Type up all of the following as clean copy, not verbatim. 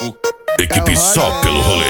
Equipe só pelo rolê.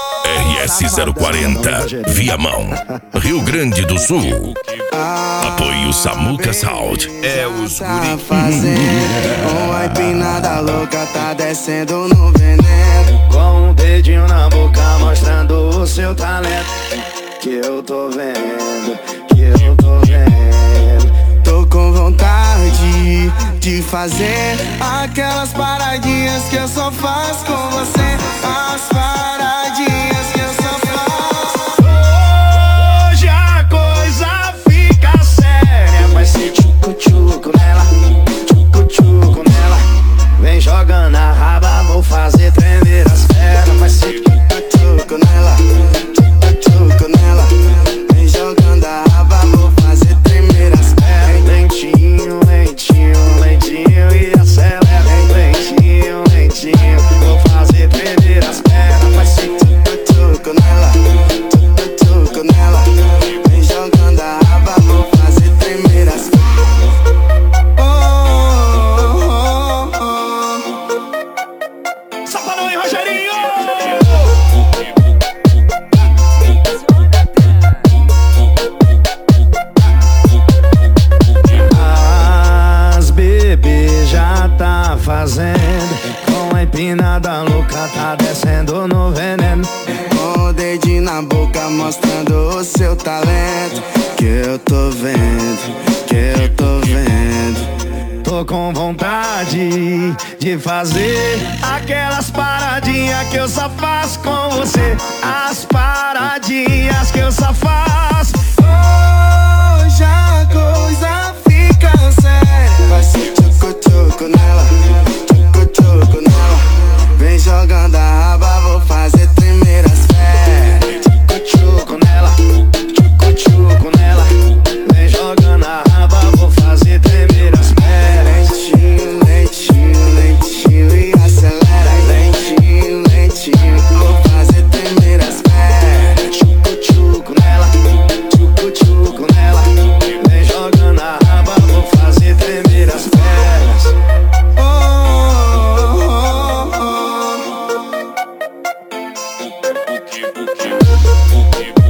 RS040, Viamão, Rio Grande do Sul. Apoio Samuca Sound. É os guri. Uma empinada louca tá descendo no veneno. Com um dedinho na boca mostrando o seu talento. Que eu tô vendo, que eu tô vendo. Tô com vontade de fazer aquelas paradinhas que eu só faço com você. As paradinhas que eu só faço. Hoje a coisa fica séria. Vai ser tchucu-tchucu nela, tchucu-tchucu nela. Vem jogando a raba, vou fazer tremer as pernas. Vai ser tchucu-tchucu nela, tchucu-tchucu nela. Vem jogando a raba, vou fazer tremer as pernas. Lentinho, lentinho, lentinho e acelera. Lentinho, lentinho, vou fazer tremer as pernas. Vai ser tchucu-tchucu nela, tchucu-tchucu nela. Vem jogando a raba, vou fazer tremer as pernas. Safanão e Rogerinho! As bebês já tá fazendo. Com a empinada louca tá descendo no veneno. Com o dedinho na boca mostrando o seu talento. Que eu tô vendo, que eu tô vendo. Tô com vontade de fazer aquelas paradinhas que eu só faço com você. As paradinhas que eu só faço. Hoje a coisa fica séria. Vai ser tchucu-tchucu nela, tchucu-tchucu nela. Vem jogando a raba, vou fazer tremer as pernas. Tchucu-tchucu nela, tchucu-tchucu nela. Vem jogando a raba, vou fazer tremer as pernas. Lentinho, lentinho, lentinho e acelera. Lentinho, lentinho, vou fazer tremer as pernas. Tchucu-tchucu nela, tchucu-tchucu nela. Vem jogando a raba, vou fazer tremer as pernas. O que?